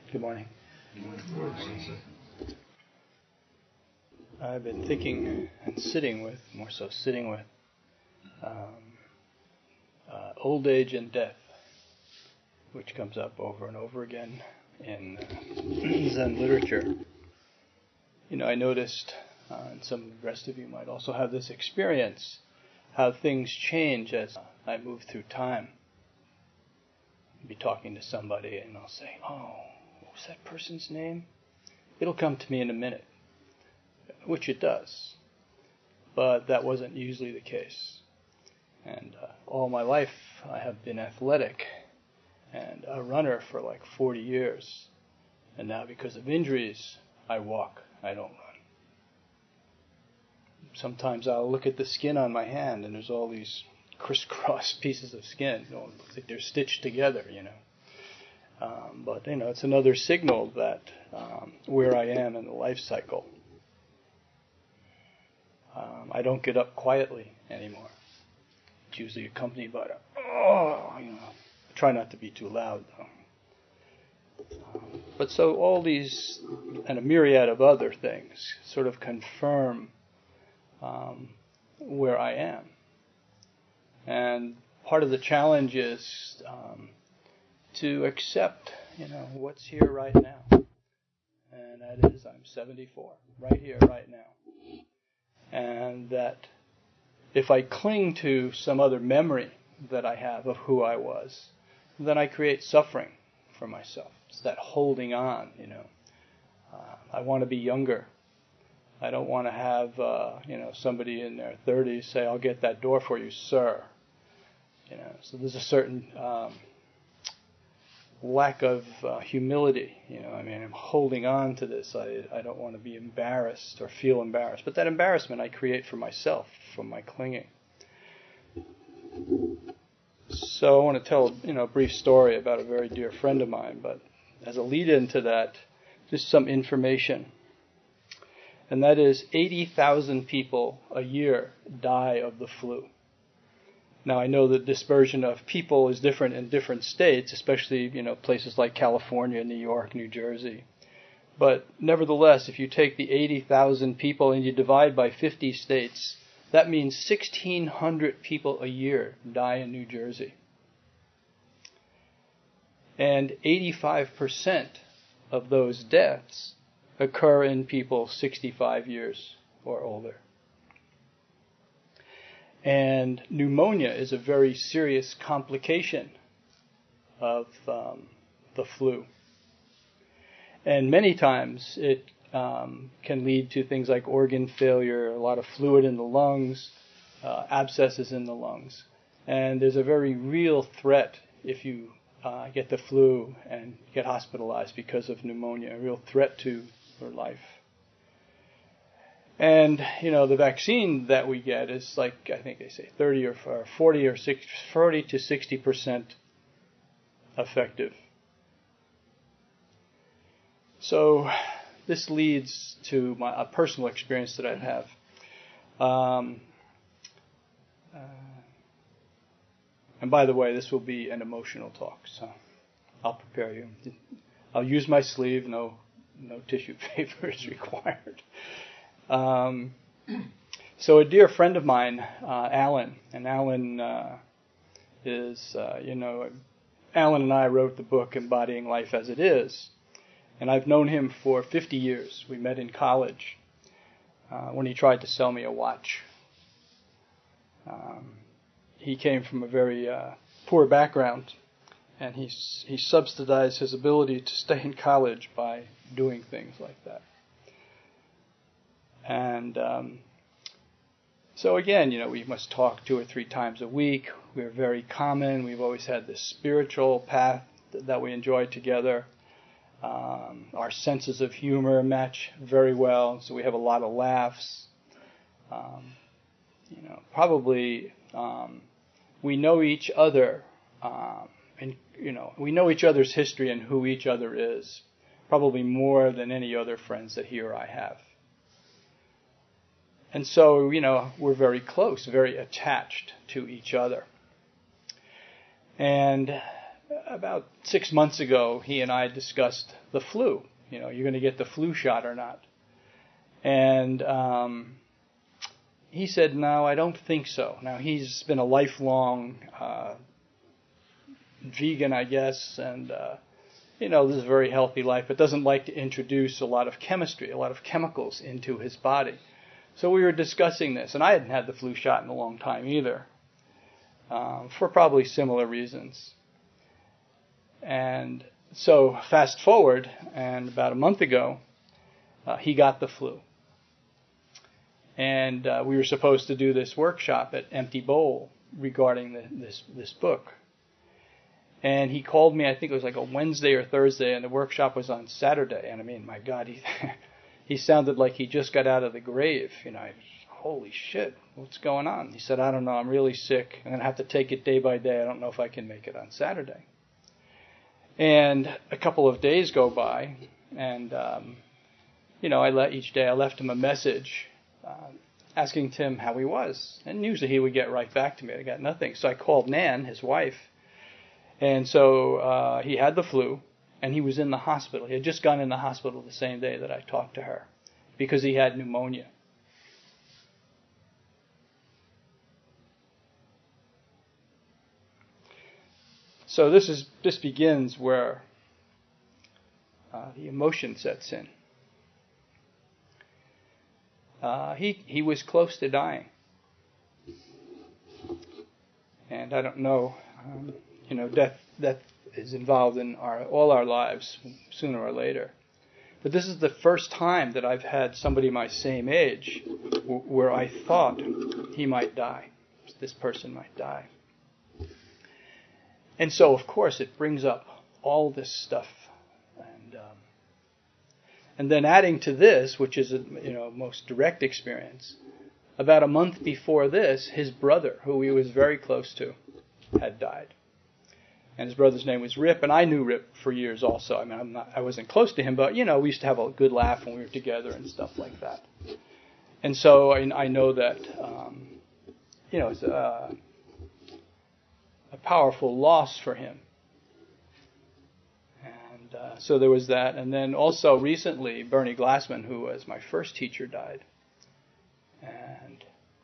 Good morning. I've been thinking and sitting with old age and death, which comes up over and over again in Zen literature. I noticed, and some of the rest of you might also have this experience, how things change as I move through time. I'll be talking to somebody and I'll say, "Oh, what was that person's name?" It'll come to me in a minute, which it does. But that wasn't usually the case. And all my life I have been athletic and a runner for like 40 years. And now because of injuries, I walk, I don't run. Sometimes I'll look at the skin on my hand and there's all these crisscross pieces of skin. It looks like they're stitched together, But it's another signal that where I am in the life cycle. I don't get up quietly anymore. It's usually accompanied by I try not to be too loud, though. But so all these, and a myriad of other things, sort of confirm where I am. And part of the challenge is to accept, what's here right now. And that is, I'm 74, right here, right now. And that if I cling to some other memory that I have of who I was, then I create suffering for myself. It's that holding on, I want to be younger. I don't want to have, somebody in their 30s say, "I'll get that door for you, sir." So there's a certain lack of humility. I'm holding on to this. I don't want to be embarrassed or feel embarrassed. But that embarrassment I create for myself, from my clinging. So I want to tell a brief story about a very dear friend of mine. But as a lead-in to that, just some information. And that is 80,000 people a year die of the flu. Now, I know the dispersion of people is different in different states, especially, places like California, New York, New Jersey. But nevertheless, if you take the 80,000 people and you divide by 50 states, that means 1,600 people a year die in New Jersey. And 85% of those deaths occur in people 65 years or older. And pneumonia is a very serious complication of the flu. And many times it can lead to things like organ failure, a lot of fluid in the lungs, abscesses in the lungs. And there's a very real threat if you get the flu and get hospitalized because of pneumonia, a real threat to your life. And, the vaccine that we get is like, I think they say 40 to 60% effective. So this leads to a personal experience that I have. And by the way, this will be an emotional talk, so I'll prepare you. I'll use my sleeve, no tissue paper is required. So a dear friend of mine, Alan, and Alan is, Alan and I wrote the book Embodying Life as It Is, and I've known him for 50 years. We met in college when he tried to sell me a watch. He came from a very poor background, and he subsidized his ability to stay in college by doing things like that. And so again, we must talk 2 or 3 times a week. We're very common. We've always had this spiritual path that we enjoy together. Our senses of humor match very well, so we have a lot of laughs. Probably we know each other, and we know each other's history and who each other is, probably more than any other friends that he or I have. And so, we're very close, very attached to each other. And about 6 months ago, he and I discussed the flu. You're going to get the flu shot or not. And he said, no, I don't think so. Now, he's been a lifelong vegan, I guess, and, this is a very healthy life, but doesn't like to introduce a lot of chemistry, a lot of chemicals into his body. So we were discussing this, and I hadn't had the flu shot in a long time either, for probably similar reasons. And so fast forward, and about a month ago, he got the flu. And we were supposed to do this workshop at Empty Bowl regarding this book. And he called me, I think it was like a Wednesday or Thursday, and the workshop was on Saturday. And I mean, my God, he sounded like he just got out of the grave. Holy shit, what's going on? He said, I don't know, I'm really sick. I'm going to have to take it day by day. I don't know if I can make it on Saturday. And a couple of days go by, and, each day I left him a message asking Tim how he was. And usually he would get right back to me. I got nothing. So I called Nan, his wife. And so he had the flu, and he was in the hospital. He had just gone in the hospital the same day that I talked to her because he had pneumonia. So this begins where the emotion sets in. He was close to dying, and I don't know. Death is involved in all our lives sooner or later. But this is the first time that I've had somebody my same age where I thought he might die. This person might die. And so, of course, it brings up all this stuff. And then adding to this, which is a most direct experience, about a month before this, his brother, who he was very close to, had died. And his brother's name was Rip, and I knew Rip for years also. I mean, I wasn't close to him, but, we used to have a good laugh when we were together and stuff like that. And so I know that, it's a powerful loss for him. And so there was that. And then also recently, Bernie Glassman, who was my first teacher, died. And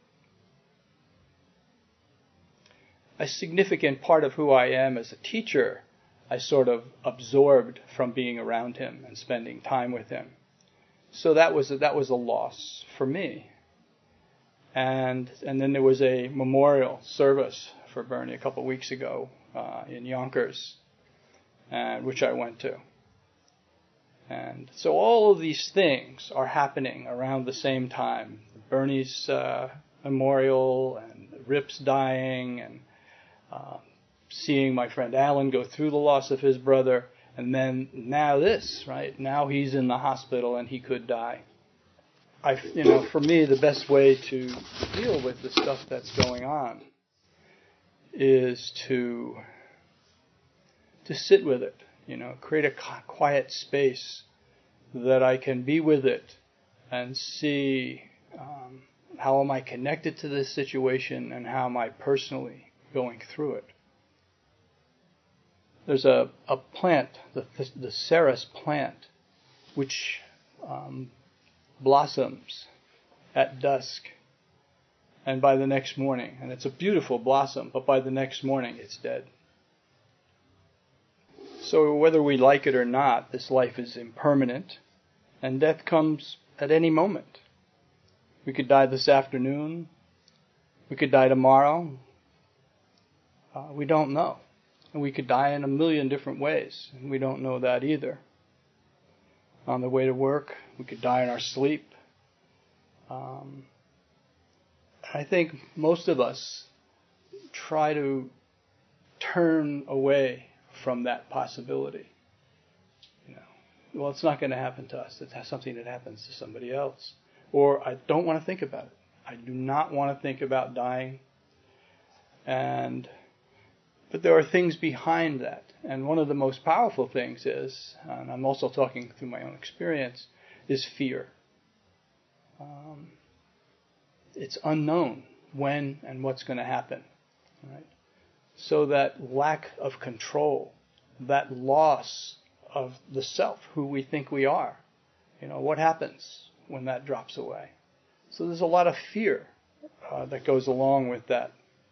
a significant part of who I am as a teacher, I sort of absorbed from being around him and spending time with him. So that was a loss for me. And then there was a memorial service for Bernie a couple of weeks ago in Yonkers, which I went to. And so all of these things are happening around the same time. Bernie's memorial and Rip's dying and seeing my friend Alan go through the loss of his brother, and then now this, right? Now he's in the hospital and he could die. For me, the best way to deal with the stuff that's going on is to sit with it, create a quiet space that I can be with it and see how am I connected to this situation and how am I personally going through it. There's a plant, the Ceres plant, which blossoms at dusk and by the next morning. And it's a beautiful blossom, but by the next morning it's dead. So whether we like it or not, this life is impermanent, and death comes at any moment. We could die this afternoon. We could die tomorrow. We don't know. And we could die in a million different ways, and we don't know that either. On the way to work, we could die in our sleep. I think most of us try to turn away from that possibility. Well, it's not going to happen to us. It's something that happens to somebody else. Or I don't want to think about it. I do not want to think about dying. But there are things behind that. And one of the most powerful things is, and I'm also talking through my own experience, is fear. It's unknown when and what's going to happen. Right? So that lack of control that loss of the self, who we think we are. What happens when that drops away? So there's a lot of fear that goes along with that.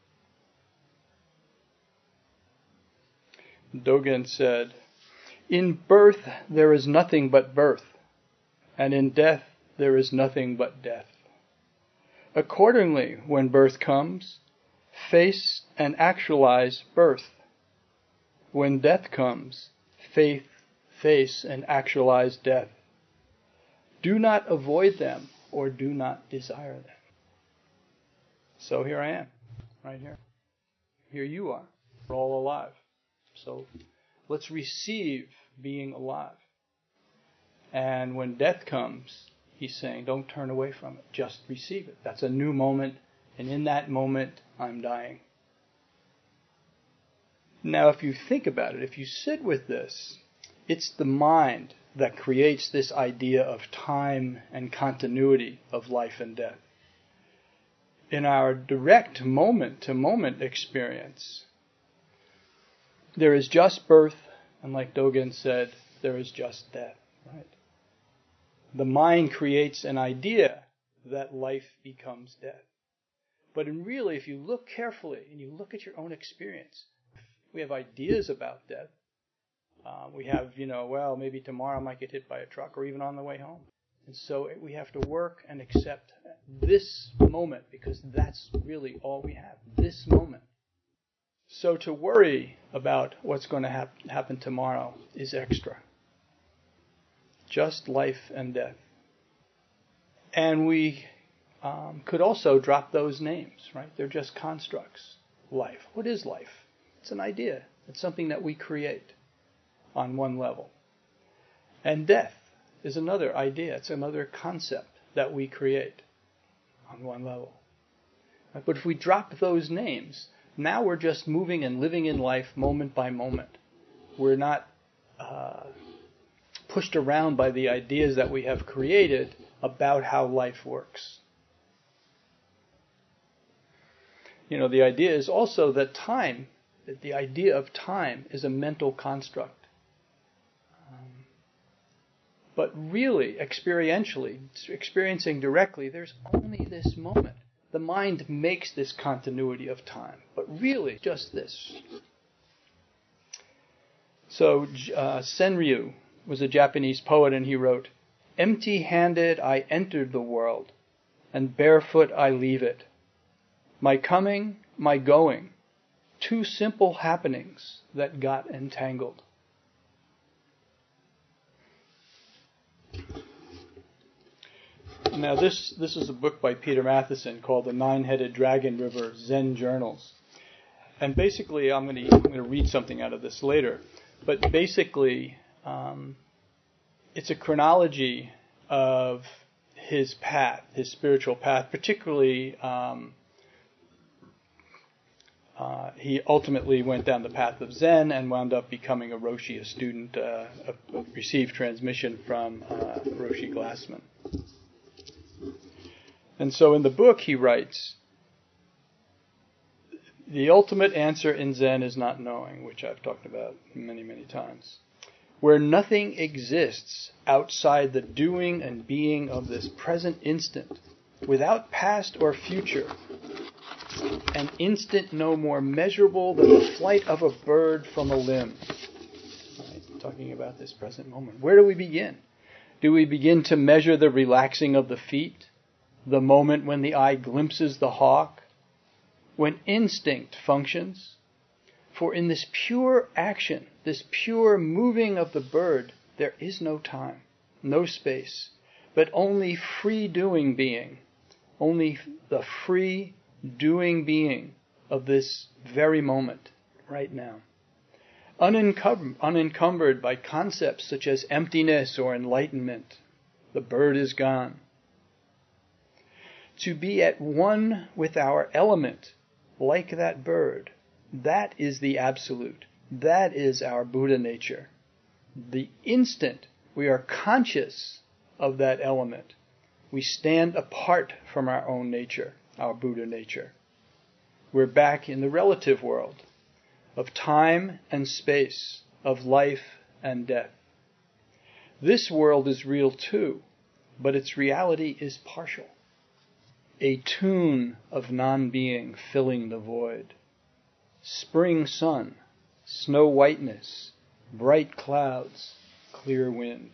Dogen said, "In birth there is nothing but birth, and in death there is nothing but death. Accordingly, when birth comes, face and actualize birth. When death comes, face and actualize death. Do not avoid them or do not desire them." So here I am, right here. Here you are. We're all alive. So let's receive being alive. And when death comes, he's saying, don't turn away from it. Just receive it. That's a new moment. And in that moment, I'm dying. Now, if you think about it, if you sit with this, it's the mind that creates this idea of time and continuity of life and death. In our direct moment-to-moment experience, there is just birth, and like Dogen said, there is just death. Right? The mind creates an idea that life becomes death. But really, if you look carefully and you look at your own experience, we have ideas about death. We have, well, maybe tomorrow I might get hit by a truck or even on the way home. And so we have to work and accept this moment because that's really all we have, this moment. So to worry about what's going to happen tomorrow is extra. Just life and death. And we could also drop those names, right? They're just constructs. Life. What is life? It's an idea. It's something that we create on one level. And death is another idea. It's another concept that we create on one level. But if we drop those names, now we're just moving and living in life moment by moment. We're not pushed around by the ideas that we have created about how life works. The idea is also that the idea of time is a mental construct. But really, experientially, experiencing directly, there's only this moment. The mind makes this continuity of time, but really just this. So Senryu was a Japanese poet, and he wrote, "Empty-handed I entered the world, and barefoot I leave it. My coming, my going, two simple happenings that got entangled." Now this is a book by Peter Matheson called The Nine-Headed Dragon River Zen Journals. And basically, I'm going to read something out of this later. But basically, it's a chronology of his path, his spiritual path. Particularly, he ultimately went down the path of Zen and wound up becoming a Roshi, a student, received transmission from Roshi Glassman. And so in the book he writes, "The ultimate answer in Zen is not knowing," which I've talked about many, many times. "Where nothing exists outside the doing and being of this present instant, without past or future, an instant no more measurable than the flight of a bird from a limb." Right, talking about this present moment. Where do we begin? Do we begin to measure the relaxing of the feet? The moment when the eye glimpses the hawk? When instinct functions? For in this pure action, this pure moving of the bird, there is no time, no space, but only free doing being. Only the free doing being of this very moment, right now. Unencumbered by concepts such as emptiness or enlightenment. The bird is gone. To be at one with our element, like that bird, that is the absolute. That is our Buddha nature. The instant we are conscious of that element, we stand apart from our own nature, our Buddha nature. We're back in the relative world of time and space, of life and death. This world is real too, but its reality is partial. A tune of non-being filling the void. Spring sun, snow whiteness, bright clouds, clear wind.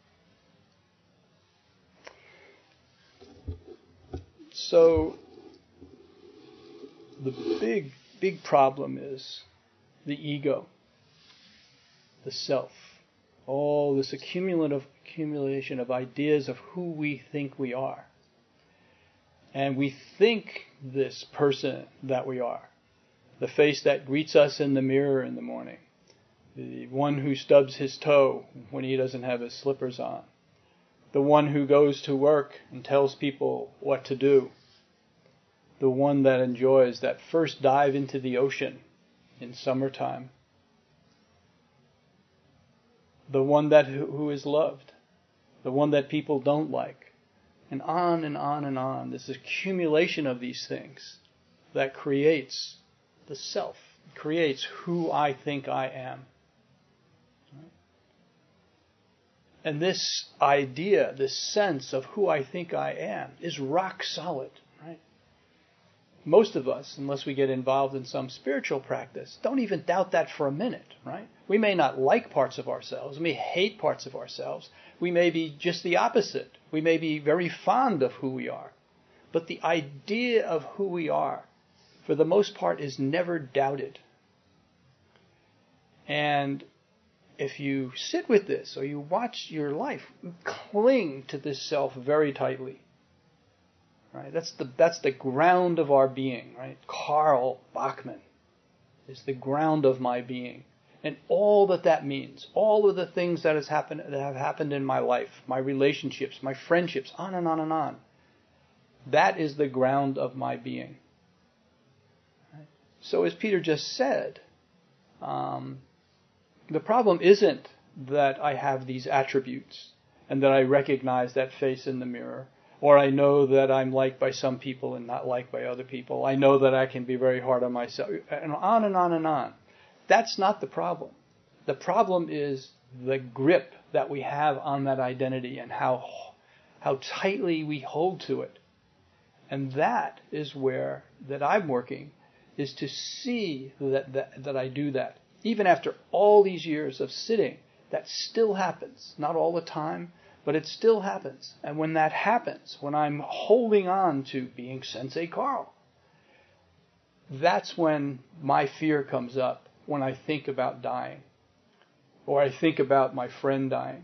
So the big problem is the ego, the self, all this accumulation of ideas of who we think we are. And we think this person that we are, the face that greets us in the mirror in the morning, the one who stubs his toe when he doesn't have his slippers on, the one who goes to work and tells people what to do, the one that enjoys that first dive into the ocean in summertime, the one who is loved, the one that people don't like, and on and on and on. This accumulation of these things that creates the self, creates who I think I am. And this idea, this sense of who I think I am, is rock solid, right? Most of us, unless we get involved in some spiritual practice, don't even doubt that for a minute, right? We may not like parts of ourselves. We may hate parts of ourselves. We may be just the opposite. We may be very fond of who we are. But the idea of who we are, for the most part, is never doubted. And if you sit with this, or you watch your life, cling to this self very tightly. Right? That's the ground of our being, right? Karl Bachman is the ground of my being. And all that means, all of the things that have happened in my life, my relationships, my friendships, on and on and on. That is the ground of my being. Right? So as Peter just said, the problem isn't that I have these attributes and that I recognize that face in the mirror, or I know that I'm liked by some people and not liked by other people. I know that I can be very hard on myself, and on and on and on. That's not the problem. The problem is the grip that we have on that identity and how tightly we hold to it. And that is where that I'm working, is to see that I do that. Even after all these years of sitting, that still happens. Not all the time, but it still happens. And when that happens, when I'm holding on to being Sensei Karl, that's when my fear comes up, when I think about dying, or I think about my friend dying.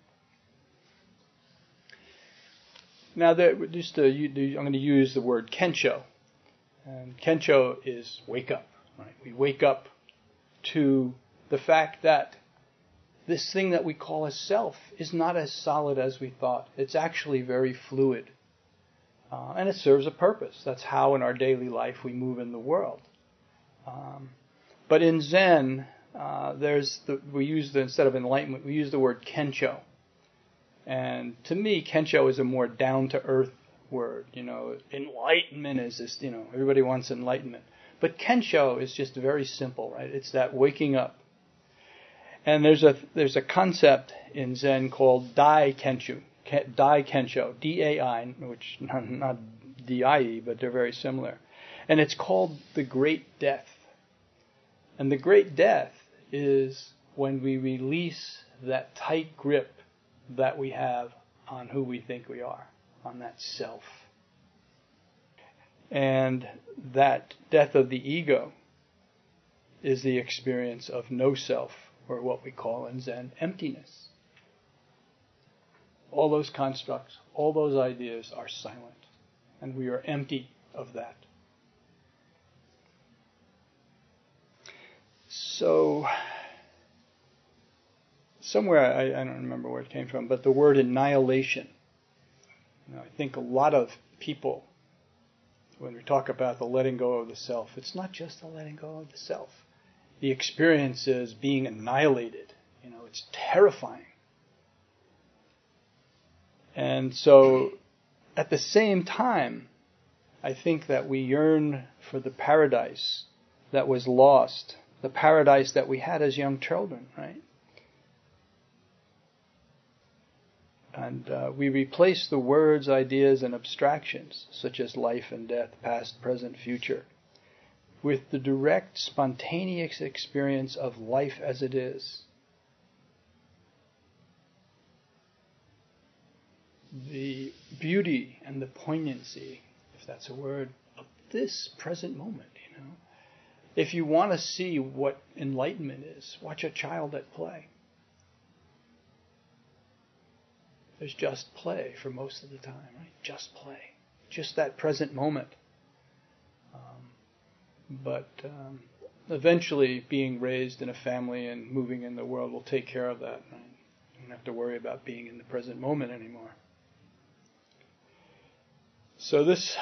Now, I'm going to use the word Kensho. And Kensho is wake up. Right? We wake up to the fact that this thing that we call a self is not as solid as we thought. It's actually very fluid. And it serves a purpose. That's how in our daily life we move in the world. But in Zen, instead of enlightenment, we use the word Kensho. And to me, Kensho is a more down-to-earth word. Enlightenment is this, everybody wants enlightenment. But Kensho is just very simple, right? It's that waking up. And there's a concept in Zen called Dai Kensho, D-A-I, which not D-I-E, but they're very similar. And it's called the Great Death. And the Great Death is when we release that tight grip that we have on who we think we are, on that self. And that death of the ego is the experience of no self, or what we call in Zen emptiness. All those constructs, all those ideas are silent, and we are empty of that. So, somewhere, I don't remember where it came from, but the word annihilation. I think a lot of people, when we talk about the letting go of the self, it's not just the letting go of the self. The experience is being annihilated. It's terrifying. And so, at the same time, I think that we yearn for the paradise that was lost, the paradise that we had as young children, right? And we replace the words, ideas, and abstractions, such as life and death, past, present, future, with the direct, spontaneous experience of life as it is. The beauty and the poignancy, if that's a word, of this present moment, you know. If you want to see what enlightenment is, watch a child at play. There's just play for most of the time, right? Just play. Just that present moment. But eventually being raised in a family and moving in the world will take care of that. Right? You don't have to worry about being in the present moment anymore. So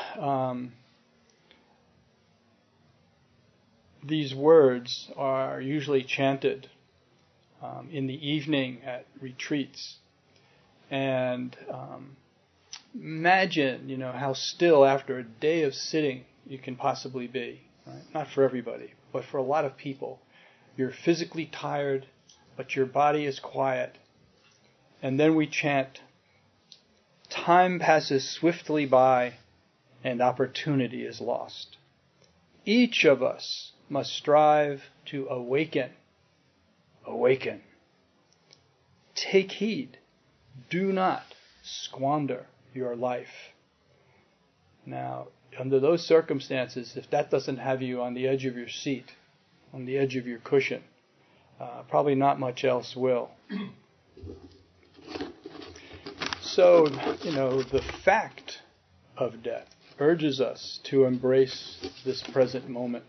these words are usually chanted in the evening at retreats. And imagine, you know, how still after a day of sitting you can possibly be. Right? Not for everybody, but for a lot of people. You're physically tired, but your body is quiet. And then we chant, time passes swiftly by and opportunity is lost. Each of us must strive to awaken. Awaken. Take heed. Do not squander your life. Now, under those circumstances, if that doesn't have you on the edge of your seat, on the edge of your cushion, probably not much else will. So, you know, the fact of death urges us to embrace this present moment.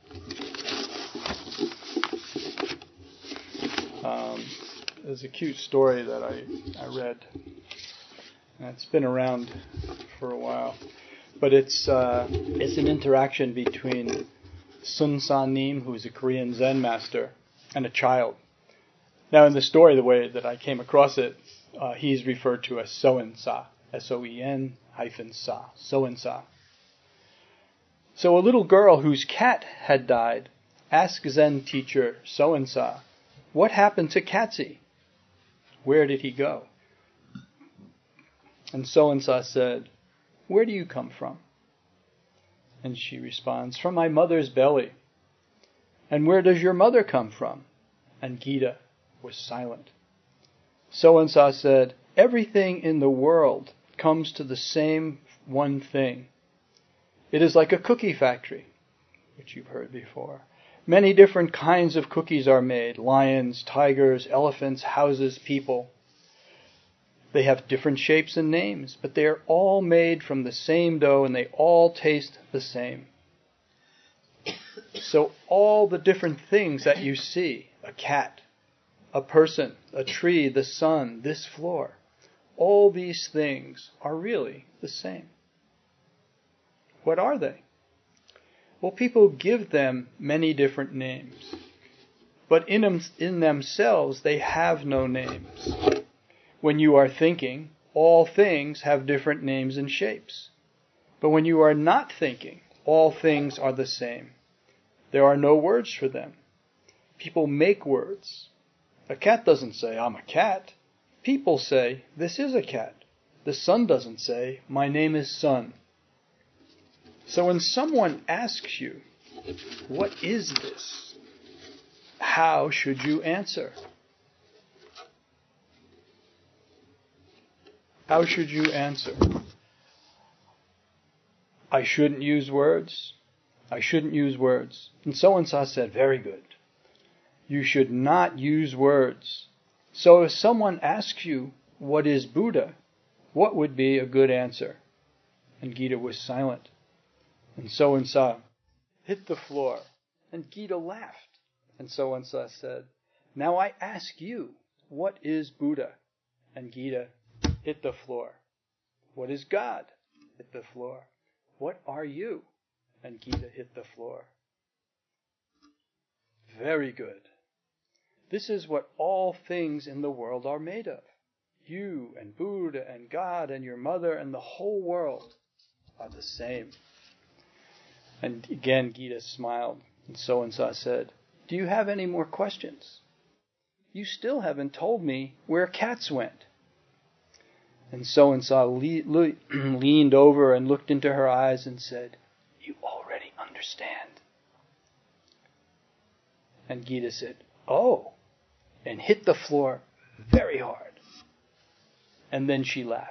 There's a cute story that I read. And it's been around for a while. But it's an interaction between Sun San Nim, who is a Korean Zen master, and a child. Now in the story, the way that I came across it, he's referred to as So-and-sa, S-O-E-N-Sa, So-and-sa. So a little girl whose cat had died asked Zen teacher So-and-sa, "What happened to Katsi? Where did he go?" And So-and-sa said, "Where do you come from?" And she responds, "From my mother's belly." "And where does your mother come from?" And Gita was silent. So-and-sa said, "Everything in the world comes to the same one thing. It is like a cookie factory," which you've heard before. Many different kinds of cookies are made. Lions, tigers, elephants, houses, people. They have different shapes and names, but they are all made from the same dough and they all taste the same. So all the different things that you see, a cat, a person, a tree, the sun, this floor, all these things are really the same. What are they? Well, people give them many different names, but in themselves they have no names. When you are thinking, all things have different names and shapes. But when you are not thinking, all things are the same. There are no words for them. People make words. A cat doesn't say, "I'm a cat." People say, "This is a cat." The sun doesn't say, "My name is sun." So when someone asks you, "What is this?" how should you answer? How should you answer? I shouldn't use words. I shouldn't use words. And so-and-so said, "Very good. You should not use words." So if someone asks you, "What is Buddha?" what would be a good answer? And Gita was silent. And so-and-so hit the floor. And Gita laughed. And so-and-so said, "Now I ask you, what is Buddha?" And Gita hit the floor. "What is God?" Hit the floor. "What are you?" And Gita hit the floor. Very good. This is what all things in the world are made of. You and Buddha and God and your mother and the whole world are the same. And again Gita smiled. And so-and-so said, Do you have any more questions? You still haven't told me where cats went. And so-and-so leaned over and looked into her eyes and said, you already understand. And Gita said, oh, and hit the floor very hard. And then she laughed.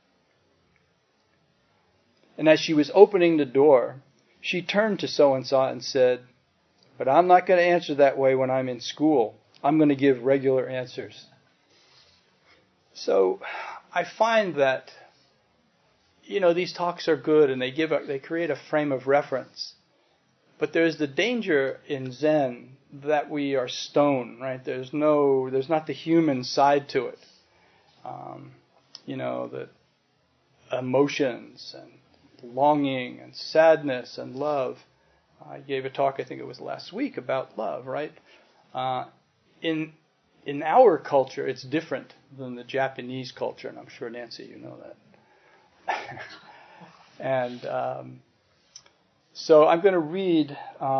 And as she was opening the door, she turned to so-and-so and said, but I'm not going to answer that way when I'm in school. I'm going to give regular answers. So I find that, these talks are good and they create a frame of reference. But there's the danger in Zen that we are stone, right? There's not the human side to it. The emotions and longing and sadness and love. I gave a talk, I think it was last week, about love, right? In our culture, it's different than the Japanese culture, and I'm sure, Nancy, you know that. And so I'm going to read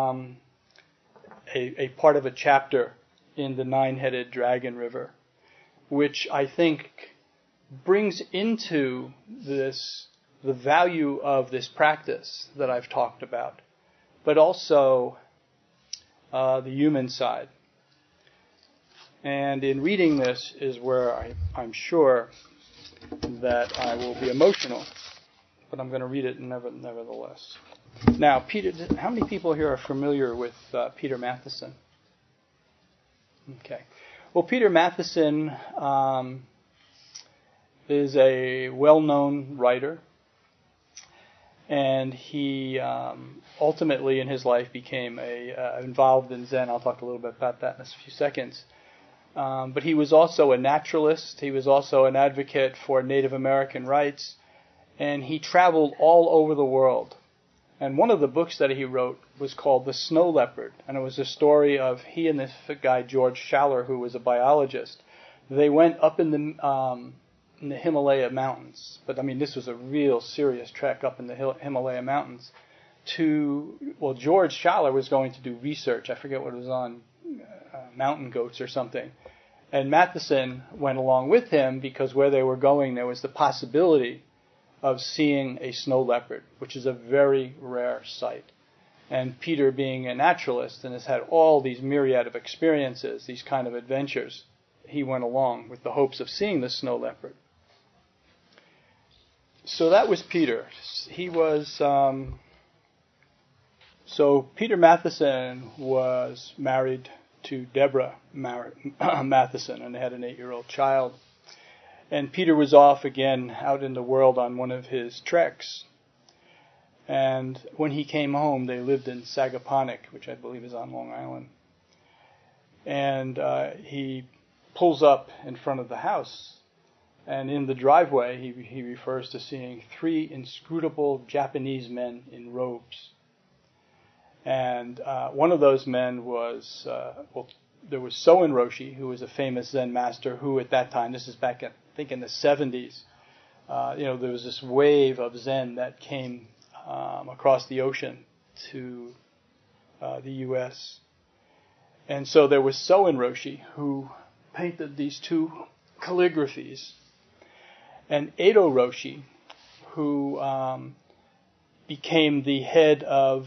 a part of a chapter in the Nine-Headed Dragon River, which I think brings into this the value of this practice that I've talked about, but also the human side. And in reading this is where I'm sure that I will be emotional, but I'm going to read it nevertheless. Now, Peter, how many people here are familiar with Peter Matthiessen? Okay. Well, Peter Matthiessen is a well-known writer, and he ultimately in his life became involved in Zen. I'll talk a little bit about that in a few seconds. But he was also a naturalist. He was also an advocate for Native American rights, and he traveled all over the world. And one of the books that he wrote was called The Snow Leopard, and it was a story of he and this guy George Schaller, who was a biologist. They went up in the Himalaya mountains, but this was a real serious trek up in the Himalaya mountains. George Schaller was going to do research. I forget what it was on, mountain goats or something. And Matthiessen went along with him because where they were going, there was the possibility of seeing a snow leopard, which is a very rare sight. And Peter, being a naturalist and has had all these myriad of experiences, these kind of adventures, he went along with the hopes of seeing the snow leopard. So that was Peter. He was... So Peter Matthiessen was married to Deborah Matthiessen, and they had an 8-year-old child. And Peter was off again out in the world on one of his treks. And when he came home, they lived in Sagaponack, which I believe is on Long Island. And he pulls up in front of the house. And in the driveway, he refers to seeing 3 inscrutable Japanese men in robes. And one of those men was, there was Soen Roshi, who was a famous Zen master, who at that time, this is back, I think in the 70s, there was this wave of Zen that came across the ocean to the U.S. And so there was Soen Roshi, who painted these 2 calligraphies. And Edo Roshi, who became the head of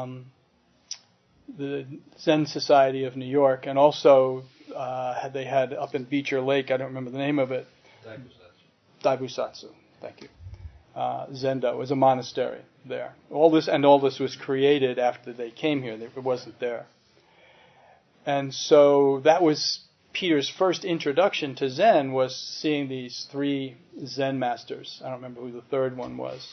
the Zen Society of New York, and also they had up in Beecher Lake, I don't remember the name of it. Daibusatsu. Thank you. Zendo was a monastery there. All this was created after they came here. It wasn't there. And so that was Peter's first introduction to Zen, was seeing these 3 Zen masters. I don't remember who the third one was.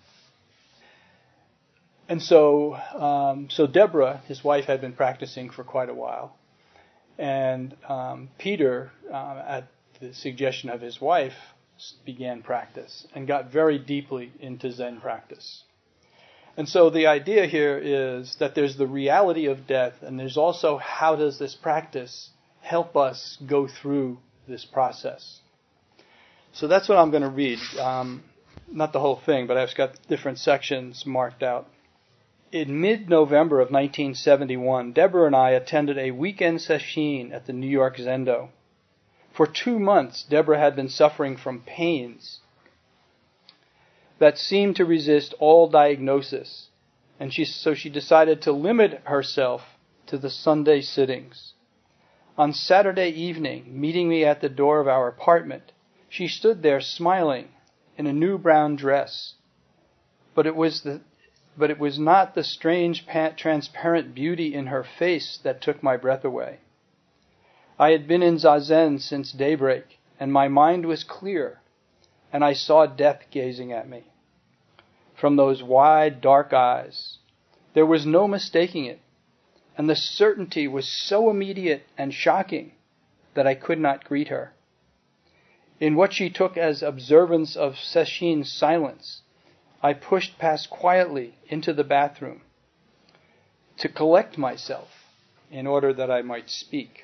And so Deborah, his wife, had been practicing for quite a while. And Peter, at the suggestion of his wife, began practice and got very deeply into Zen practice. And so the idea here is that there's the reality of death, and there's also how does this practice help us go through this process. So that's what I'm going to read. Not the whole thing, but I've got different sections marked out. In mid-November of 1971, Deborah and I attended a weekend sesshin at the New York Zendo. For 2 months, Deborah had been suffering from pains that seemed to resist all diagnosis, and so she decided to limit herself to the Sunday sittings. On Saturday evening, meeting me at the door of our apartment, she stood there smiling in a new brown dress, but it was not the strange, transparent beauty in her face that took my breath away. I had been in Zazen since daybreak, and my mind was clear, and I saw death gazing at me. From those wide, dark eyes, there was no mistaking it, and the certainty was so immediate and shocking that I could not greet her. In what she took as observance of Sesshin's silence, I pushed past quietly into the bathroom to collect myself in order that I might speak.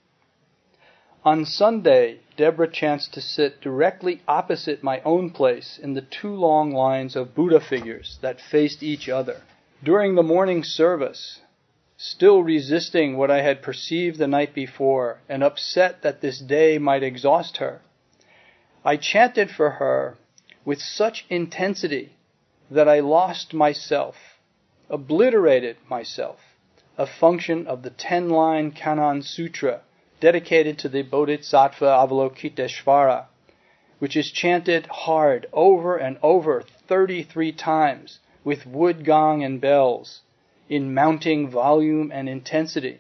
On Sunday, Deborah chanced to sit directly opposite my own place in the 2 long lines of Buddha figures that faced each other. During the morning service, still resisting what I had perceived the night before and upset that this day might exhaust her, I chanted for her with such intensity that I lost myself, obliterated myself, a function of the 10-line Kannon Sutra dedicated to the Bodhisattva Avalokiteshvara, which is chanted hard over and over 33 times with wood gong and bells in mounting volume and intensity.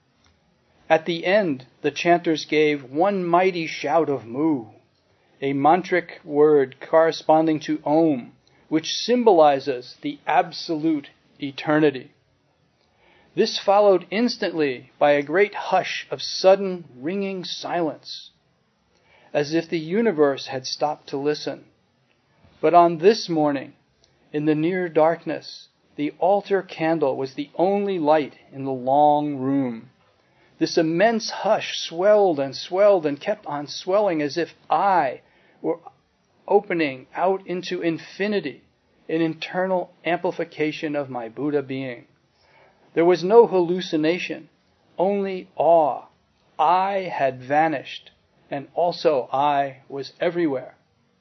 At the end, the chanters gave one mighty shout of Mu, a mantric word corresponding to Om, which symbolizes the absolute eternity. This followed instantly by a great hush of sudden ringing silence, as if the universe had stopped to listen. But on this morning, in the near darkness, the altar candle was the only light in the long room. This immense hush swelled and kept on swelling as if I were opening out into infinity, an internal amplification of my Buddha being. There was no hallucination, only awe. I had vanished, and also I was everywhere.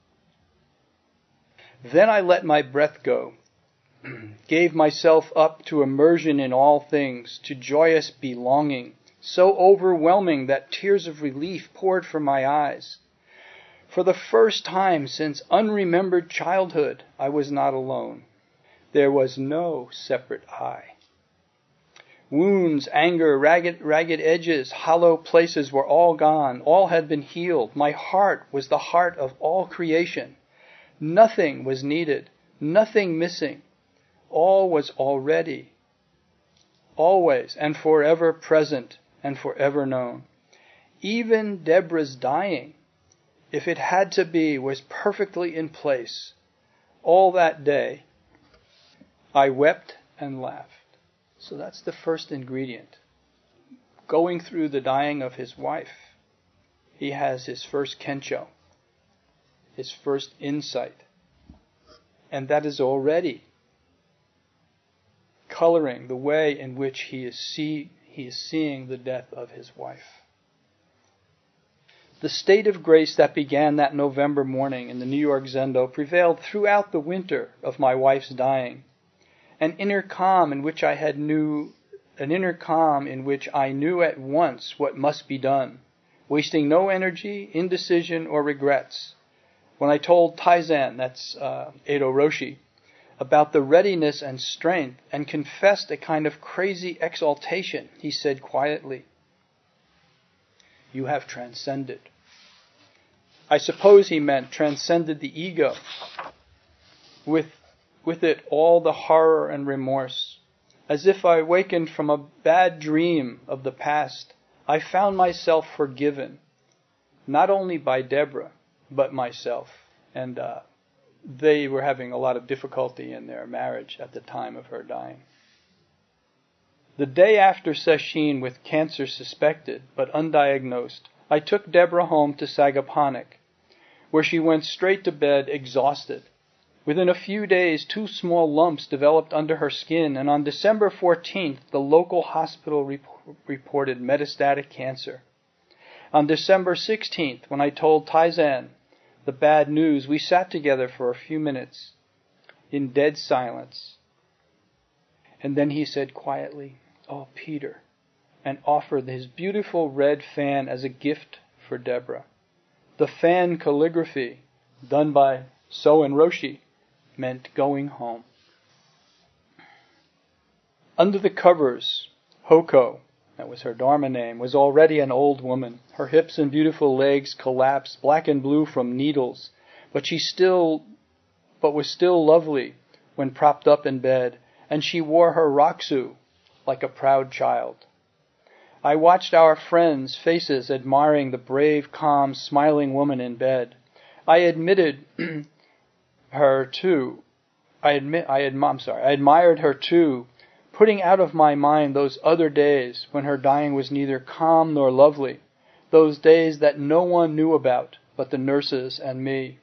Then I let my breath go, gave myself up to immersion in all things, to joyous belonging, so overwhelming that tears of relief poured from my eyes. For the first time since unremembered childhood, I was not alone. There was no separate I. Wounds, anger, ragged edges, hollow places were all gone. All had been healed. My heart was the heart of all creation. Nothing was needed, nothing missing. All was already, always and forever present and forever known. Even Deborah's dying, if it had to be, was perfectly in place. All that day, I wept and laughed. So that's the first ingredient. Going through the dying of his wife, he has his first kensho, his first insight. And that is already coloring the way in which he is seeing the death of his wife. The state of grace that began that November morning in the New York Zendo prevailed throughout the winter of my wife's dying. An inner calm in which I knew at once what must be done, wasting no energy, indecision, or regrets. When I told Taizan, that's Edo Roshi, about the readiness and strength and confessed a kind of crazy exaltation, he said quietly, "You have transcended." I suppose he meant transcended the ego, with it all the horror and remorse. As if I awakened from a bad dream of the past, I found myself forgiven, not only by Deborah, but myself. And they were having a lot of difficulty in their marriage at the time of her dying. The day after Sesshin, with cancer suspected but undiagnosed, I took Deborah home to Sagaponack, where she went straight to bed exhausted, Within a few days, 2 small lumps developed under her skin, and on December 14th, the local hospital reported metastatic cancer. On December 16th, when I told Taizan the bad news, we sat together for a few minutes in dead silence. And then he said quietly, "Oh, Peter," and offered his beautiful red fan as a gift for Deborah. The fan calligraphy, done by Soen Roshi, meant going home. Under the covers, Hoko, that was her Dharma name, was already an old woman. Her hips and beautiful legs collapsed, black and blue from needles, but was still lovely when propped up in bed, and she wore her raksu like a proud child. I watched our friends' faces admiring the brave, calm, smiling woman in bed. I admired her too, putting out of my mind those other days when her dying was neither calm nor lovely, those days that no one knew about but the nurses and me.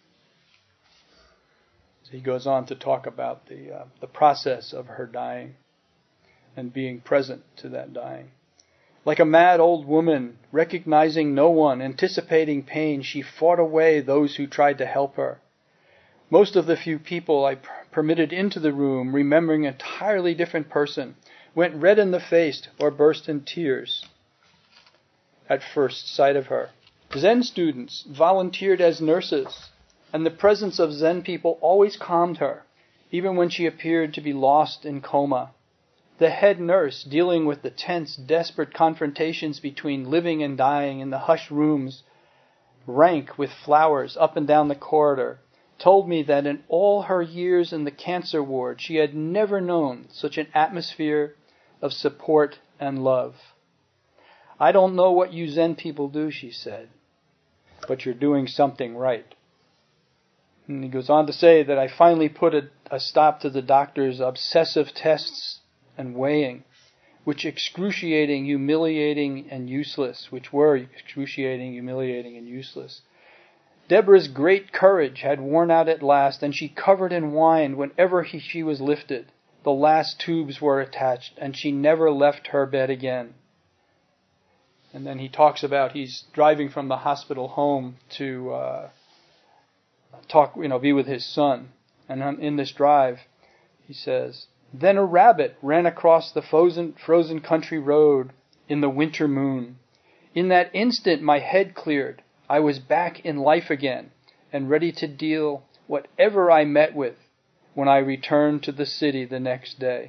So he goes on to talk about the process of her dying and being present to that dying. Like a mad old woman, recognizing no one, anticipating pain, she fought away those who tried to help her. Most of the few people I permitted into the room, remembering an entirely different person, went red in the face or burst in tears at first sight of her. Zen students volunteered as nurses, and the presence of Zen people always calmed her, even when she appeared to be lost in coma. The head nurse, dealing with the tense, desperate confrontations between living and dying in the hushed rooms, rank with flowers up and down the corridor, told me that in all her years in the cancer ward, she had never known such an atmosphere of support and love. "I don't know what you Zen people do," she said, "but you're doing something right." And he goes on to say that I finally put a stop to the doctor's obsessive tests and weighing, which were excruciating, humiliating, and useless. Deborah's great courage had worn out at last, and she covered and whined whenever she was lifted. The last tubes were attached, and she never left her bed again. And then he talks about he's driving from the hospital home to be with his son. And in this drive, he says, "Then a rabbit ran across the frozen country road in the winter moon. In that instant my head cleared. I was back in life again and ready to deal whatever I met with when I returned to the city the next day."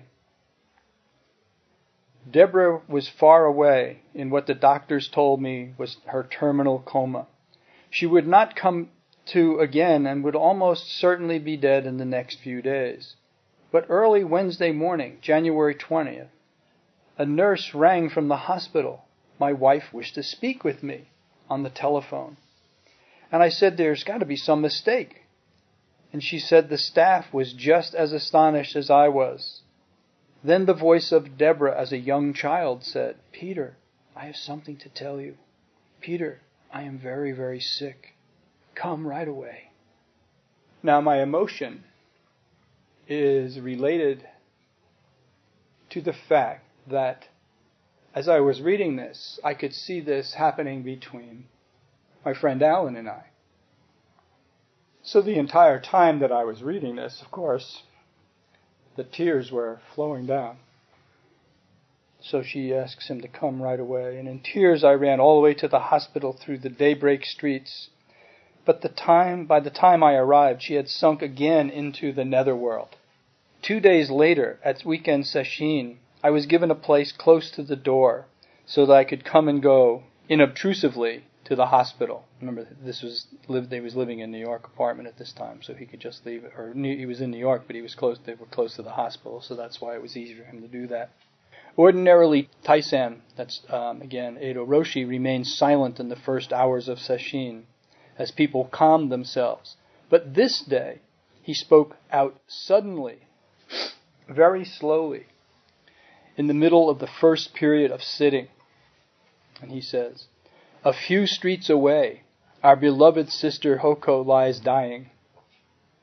Deborah was far away in what the doctors told me was her terminal coma. She would not come to again and would almost certainly be dead in the next few days. But early Wednesday morning, January 20th, a nurse rang from the hospital. My wife wished to speak with me on the telephone. And I said, "There's got to be some mistake." And she said the staff was just as astonished as I was. Then the voice of Deborah as a young child said, "Peter, I have something to tell you. Peter, I am very, very sick. Come right away." Now my emotion is related to the fact that as I was reading this, I could see this happening between my friend Alan and I. So the entire time that I was reading this, of course, the tears were flowing down. So she asks him to come right away, and in tears I ran all the way to the hospital through the daybreak streets. But by the time I arrived, she had sunk again into the netherworld. 2 days later, at weekend sesshin, I was given a place close to the door so that I could come and go inobtrusively to the hospital. Remember, he was living in New York apartment at this time, so he could just leave. He was in New York, but they were close to the hospital, so that's why it was easy for him to do that. Ordinarily, Taizan, that's again Edo Roshi, remains silent in the first hours of sesshin as people calmed themselves. But this day, he spoke out suddenly, very slowly, in the middle of the first period of sitting. And he says, "A few streets away, our beloved sister Hoko lies dying.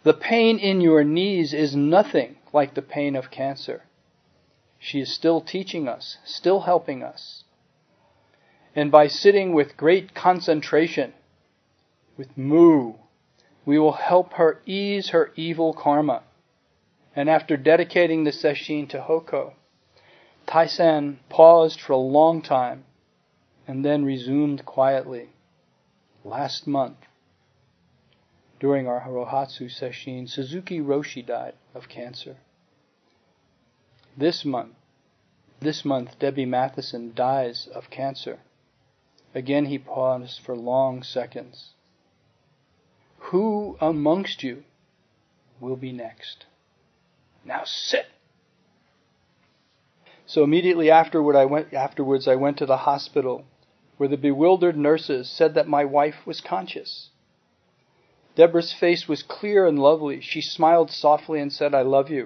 The pain in your knees is nothing like the pain of cancer. She is still teaching us, still helping us. And by sitting with great concentration, with Mu, we will help her ease her evil karma. And after dedicating the sesshin to Hoko, Taisan paused for a long time and then resumed quietly. Last month, during our Rohatsu sesshin, Suzuki Roshi died of cancer. This month, Debbie Matheson dies of cancer. Again he paused for long seconds. Who amongst you will be next? Now sit. So immediately afterwards, I went to the hospital, where the bewildered nurses said that my wife was conscious. Deborah's face was clear and lovely. She smiled softly and said, "I love you,"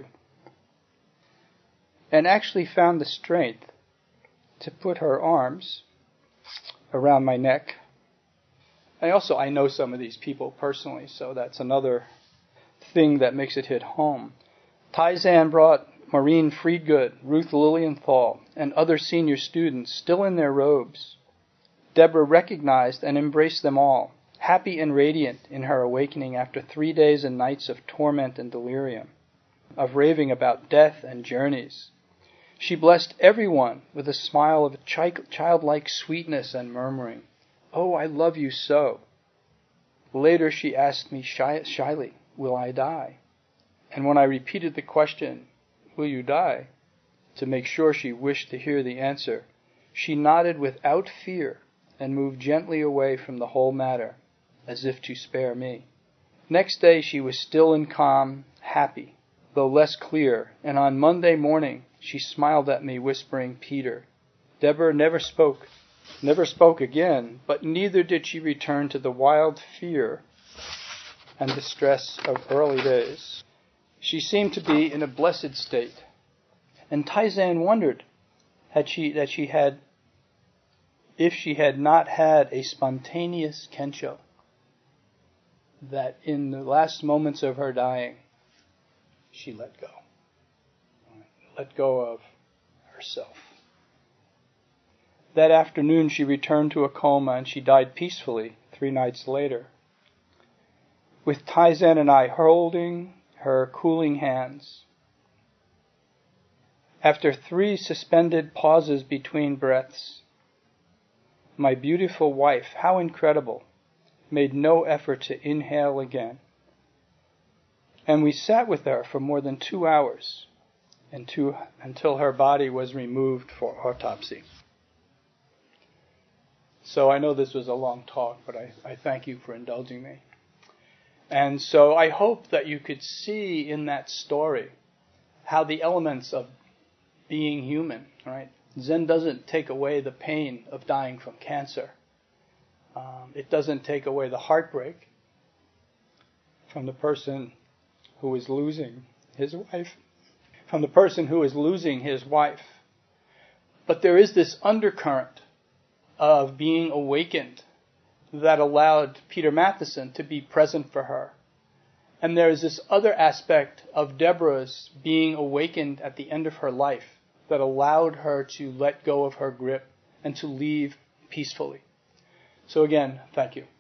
and actually found the strength to put her arms around my neck. I know some of these people personally, so that's another thing that makes it hit home. Taizan brought Maureen Friedgood, Ruth Lilienthal, and other senior students still in their robes. Deborah recognized and embraced them all, happy and radiant in her awakening after 3 days and nights of torment and delirium, of raving about death and journeys. She blessed everyone with a smile of childlike sweetness and murmuring, "Oh, I love you so." Later she asked me shyly, "Will I die?" And when I repeated the question, "Will you die?" to make sure she wished to hear the answer, she nodded without fear and moved gently away from the whole matter, as if to spare me. Next day she was still and calm, happy, though less clear, and on Monday morning she smiled at me, whispering, "Peter." Deborah never spoke again, but neither did she return to the wild fear and distress of early days. She seemed to be in a blessed state, and Taizan wondered if she had not had a spontaneous kensho, that in the last moments of her dying, she let go of herself. That afternoon she returned to a coma and she died peacefully 3 nights later, with Taizan and I holding her cooling hands. After 3 suspended pauses between breaths, my beautiful wife, how incredible, made no effort to inhale again. And we sat with her for more than 2 hours until her body was removed for autopsy. So I know this was a long talk, but I thank you for indulging me. And so I hope that you could see in that story how the elements of being human, right? Zen doesn't take away the pain of dying from cancer. It doesn't take away the heartbreak from the person who is losing his wife. But there is this undercurrent of being awakened that allowed Peter Matheson to be present for her. And there is this other aspect of Deborah's being awakened at the end of her life that allowed her to let go of her grip and to leave peacefully. So again, thank you.